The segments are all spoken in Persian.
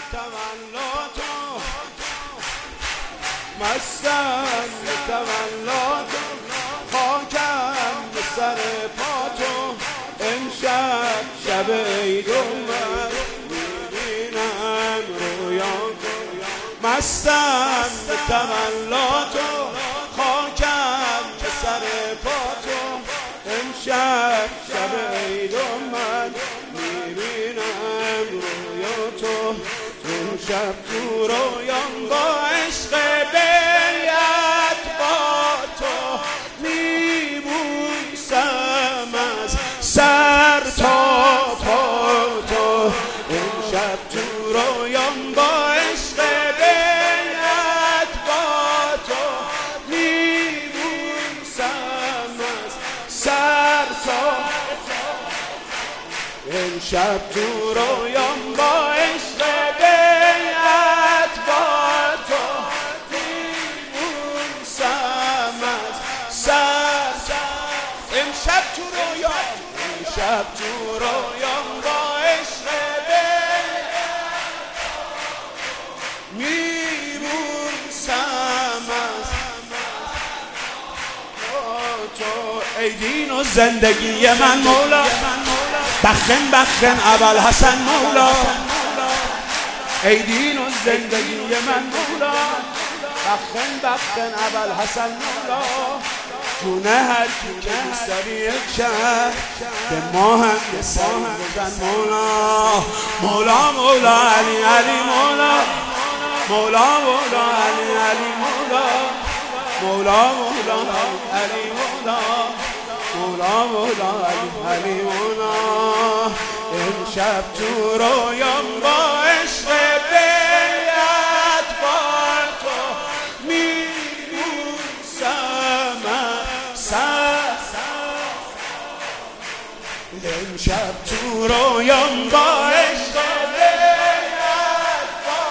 تولاتو مستم تولاتو خاکم به سر پاتو امشب شب عید اومد میبینم رویاتو مستم تولاتو خاکم به سر پاتو امشب شب عید اومد میبینم رویاتو امشب تو رویام با عشق بیعت با تو میبوسم از سر تا پا تو امشب تو رویام با عشق بیعت با تو میبوسم از سر تا امشب تو رویام با عشق بیعت با تو میبوسم از سر امشب تو رویام امشب تو رویام با عشق بیعت میبوسم از تو ای دین و زندگی من مولا بخن بخن ابوالحسن مولا ای دین و زندگی من مولا بخن بخن ابوالحسن مولا جونه هر کی که سریع شد به ما هم یه سری بزن مولا مولا مولا علی علی مولا مولا مولا علی علی مولا مولا مولا علی مولا مولا مولا علی علی مولا امشب تو رویام با عشق بیعت با تو میبوسم امشب تو رویام با عشق بیعت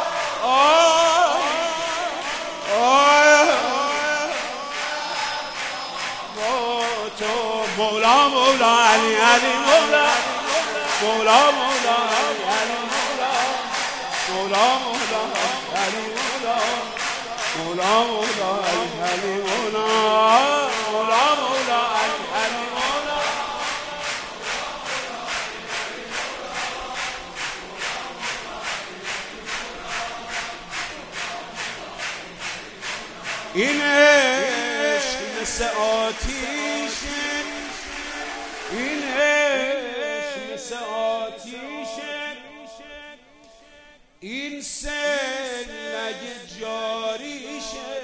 با تو مولا مولا علی علی مولا مولا مولا علی علی مولا مولا مولا علی مولا مولا مولا علی علی مولا مولا مولا علی علی مولا این عشق مثل آتیشه این عشق مثل آتیشه این سن اگه جاریشه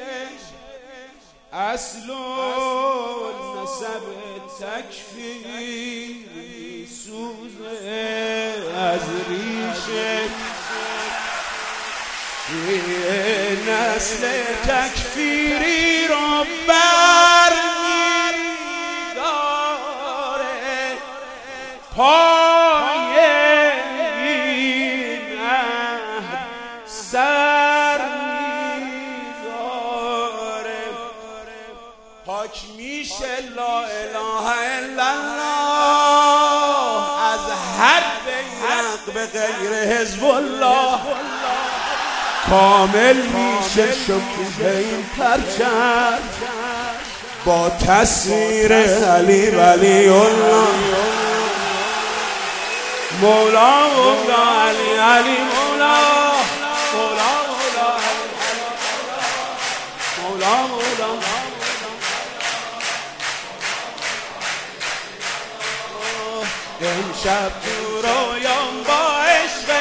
اصل و نسب تکفیری سوزه از ریشه نسل تکفیری رو بر می‌داره پای این عهد سر می‌ذاره پاک میشه لا اله الا الله از هر بیرق به غیر حزب الله کامل میشه شکوه این پرچم با تصویر علی ولی الله مولا مولا علی علی مولا مولا مولا علی مولا مولا امشب تو رویام با عشق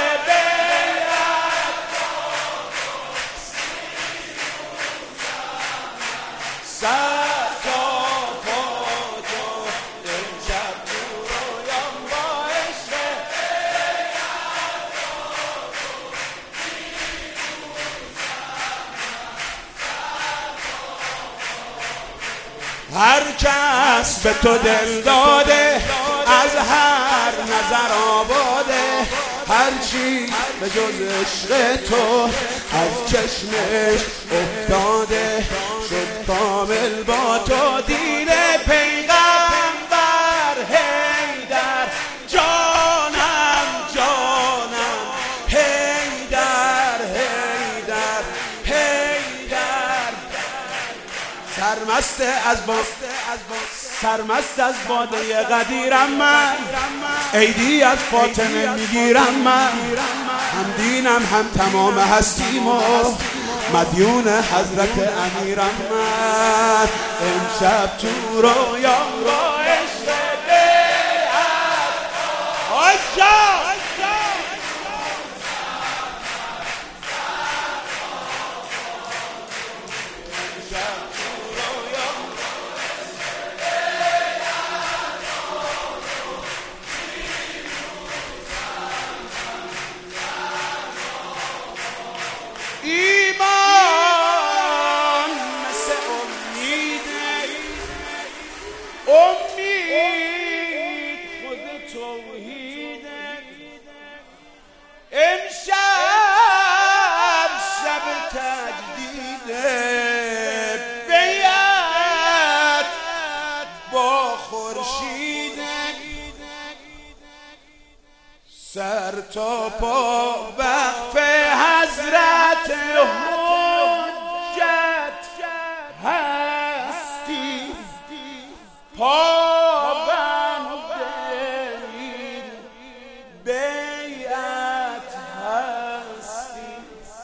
سر تا پا تو امشب تو رویام با عشق هر کس به تو دل داده از هر نظر آباده هر چی به جز عشق تو از چشمش افتاده شد کامل با تو دین پیغمبر حیدر جانم جانم حیدر سرمست از باده قدیرم من، عیدی از فاطمه میگیرم من، هم دینم هم تمام هستیم و مدیون حضرت امیرم من. امشب تو رویام با عشق ایمان مثل امید خود توحیده. امشب شب تجدیده، بیعت با خورشیده، سر تا پا وقف حضرت حجت هستی، پابند این بیعت هستی.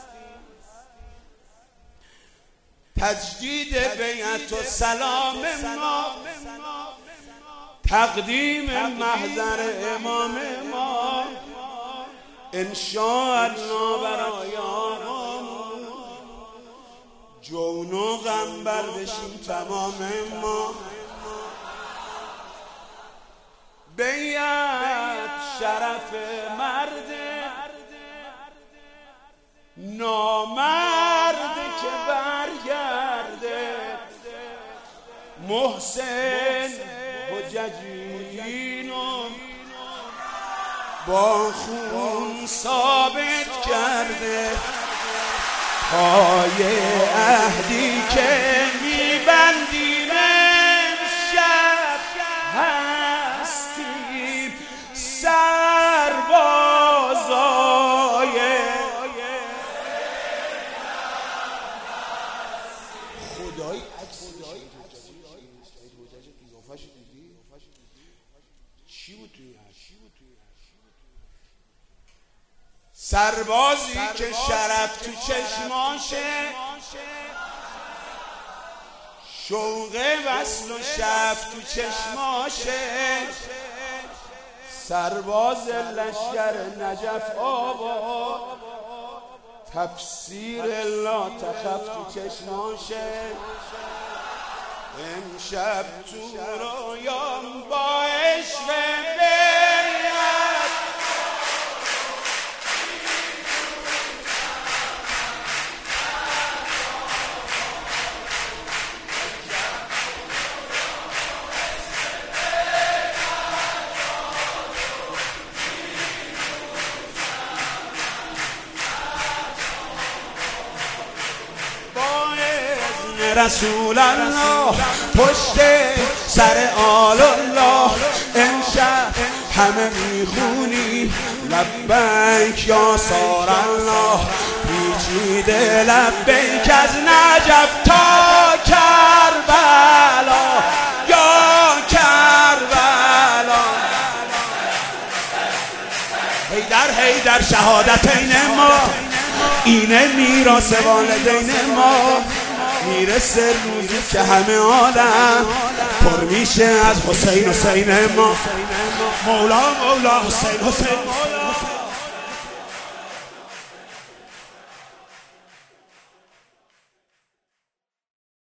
تجدید بیعت و سلام ما، تقدیم محضر امام ما، انشاءالله برای آقامون جون و غم بر بشیم تمام ما. بیعت شرف مرده، نامرد که برگرده، محسن حججینو با خون ثابت کرده، پای عهدی که میبندیم امشب هستیم سربازای خدایی. چی بود توی سربازی که شرف تو چشماشه، شوق وصل و شف تو چشماشه، سرباز لشکر نجف آباد، تفسیر لا تخف تو چشماشه. امشب تو رویام با عشق رسول الله پشت سر آل الله، امشب همه میخونی لبیک یا سار الله، پیچیده لبیک از نجف تا کربلا یا کربلا. حیدر شهادتین ما، اینه میراث والدین ما، میرسه روزی که همه عالم پر میشه از حسین ما. مولا حسین مولا.